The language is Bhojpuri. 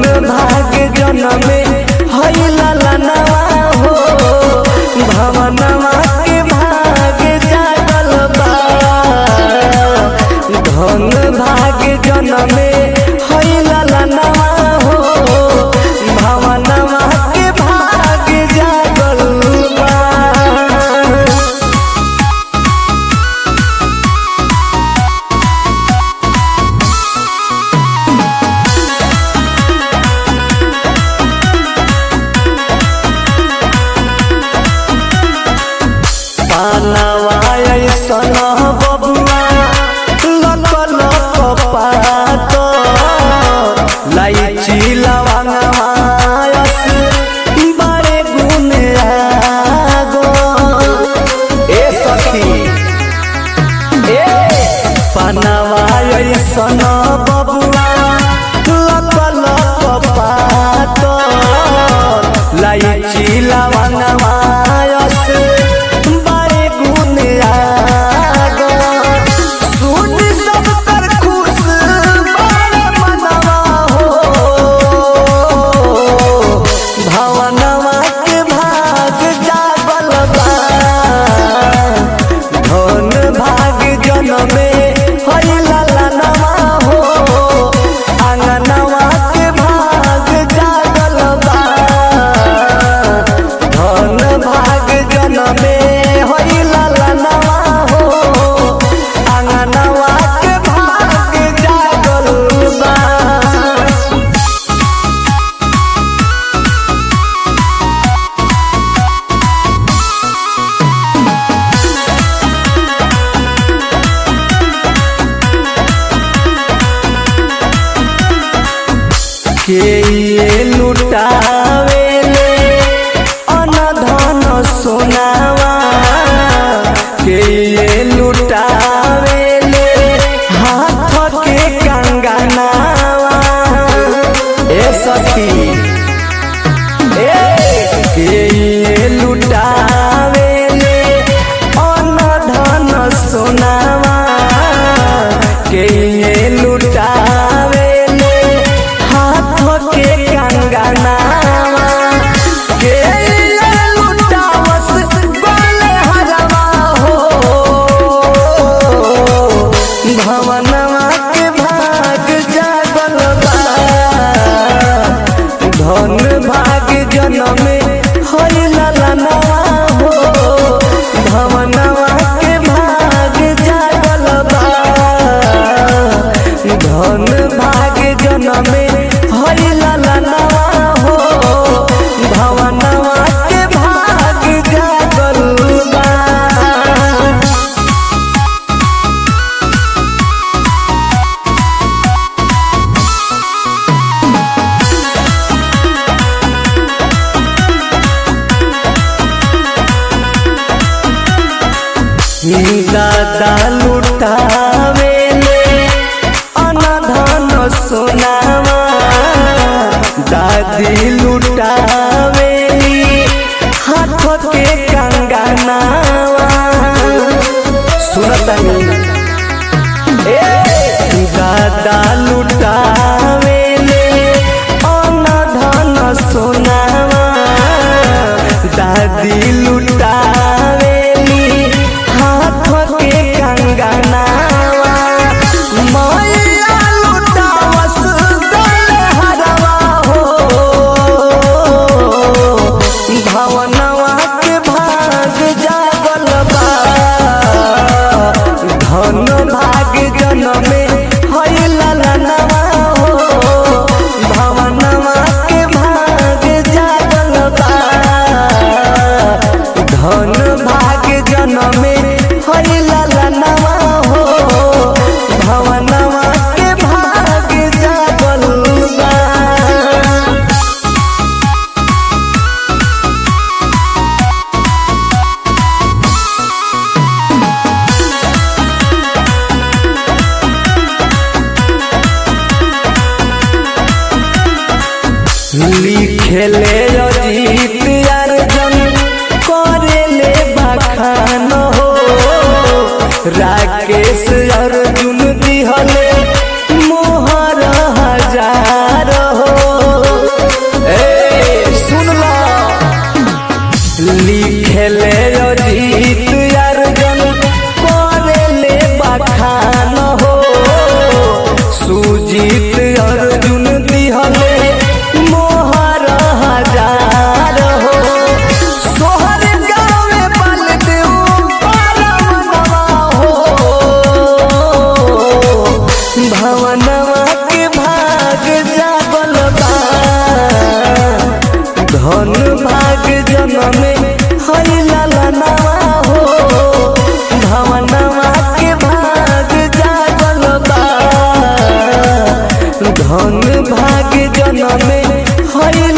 भाग्य जनमे हई ललनवा हो भवनवा के भाग्य जागल बा धन भाग्य जनमे हई ललनवा हो भवनवा के भाग्य जागल बा। पानवा ऐसन बबुआ लकल पात लाइची लवंगवा बड़े गुण आगो ए सखी ए पानवा ऐसन बबुआ लकल पात लाइची लवंगवा के ये लुटावेले अनधन सोनावा के ये लुटावेले हाथ के कंगनावा ए सखी के ये लुटावेले अनधन सोनावा के ये लुटावेले के कंगनावा के लुटावस गोले हरवा हो भवनवा के भाग जागल बा धन भाग्य जनमे हई ललनवा हो भवनवा के भाग जागल बा धन भाग्य जनमे हई ललनवा हो भवनवा के भाग्य जागल बा। दादा लुटावेले अनधन सोनावा दादी लुटावेली हाथ के कंगनावा सुनतनी दादा लुटावेले अनधन सोनावा दादी लुटावेली हाथ के कंगनावा मैया लुटावस गोले हरवा भवनवा के भाग जागल बा धन भाग्य जनमे हई ललनवा हो भवनवा के भाग जागल बा धन भाग्य जनमे हई ललनवा हो भवनवा के भाग जागल बा। लिखेले अजीत अर्जुन करेले बखान हो राकेश अर्जुन दिहले मोहर हजार हो धन भाग जनमे हई